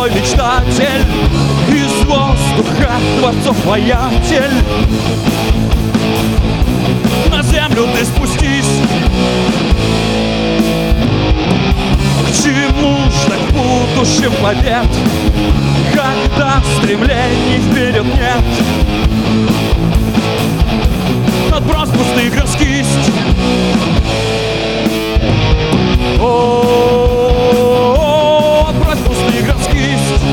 простой мечтатель, из воздуха дворцов воятель. На землю ты спустись. К чему ждать в будущем побед, когда стремлений вперед нет? Отбрось пустых раскисть. О, отбрось пустых раскисть.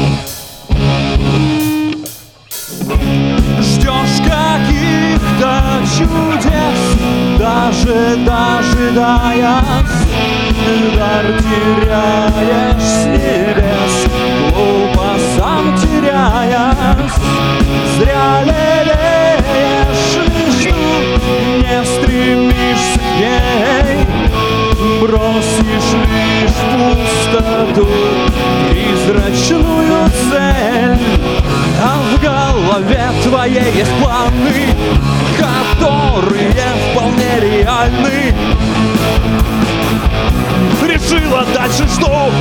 Ждешь каких-то чудес, даже дожидаясь, дар теряешь с небес, глупо сам теряясь. Зря лелеешь мечту, не стремишься к ней, бросишь лишь пустоту, призрачную цель. А в голове твоей есть планы, которые вполне реальны. Решила дальше что?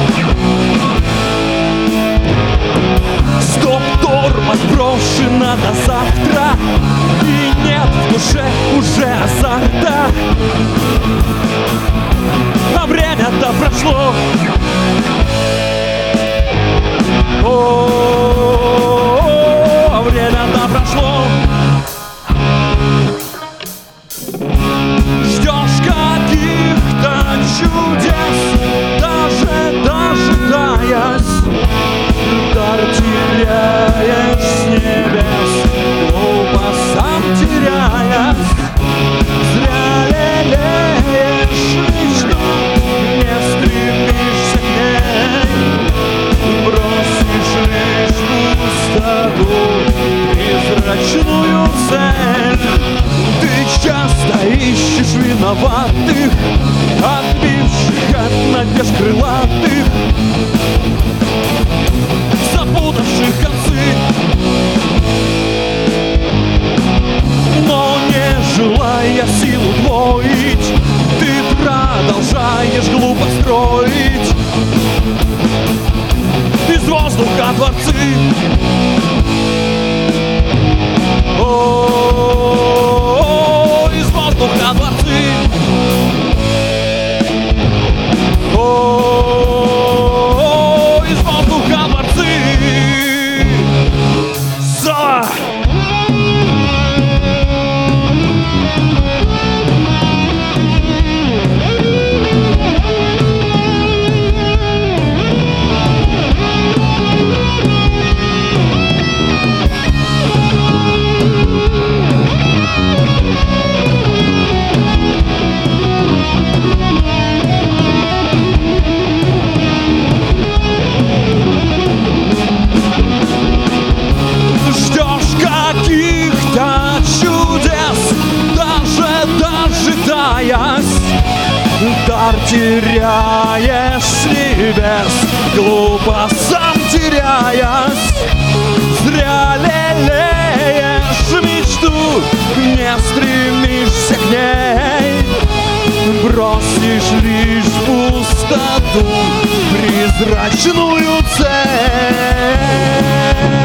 Стоп, тормоз брошена на завтра, и нет в душе уже азарта. А время-то прошло. О, время-то прошло. Ждешь каких-то чудес, даже дожидаясь, дар теряешь с небес, глупо сам теряясь. Зря лелеешь мечту, не стремишься к ней, бросишь лишь пустоту, призрачную цель. Ты часто ищешь виноватых, отбивших от надежд крылатых, запутавших концы, но не желая сил удвоить, ты продолжаешь глупо строить из воздуха дворцы. О, из воздуха дворцы. О, из воздуха дворцы. За! Дар теряешь с небес, глупо сам теряясь. Зря лелеешь мечту, не стремишься к ней, бросишь лишь пустоту, призрачную цель.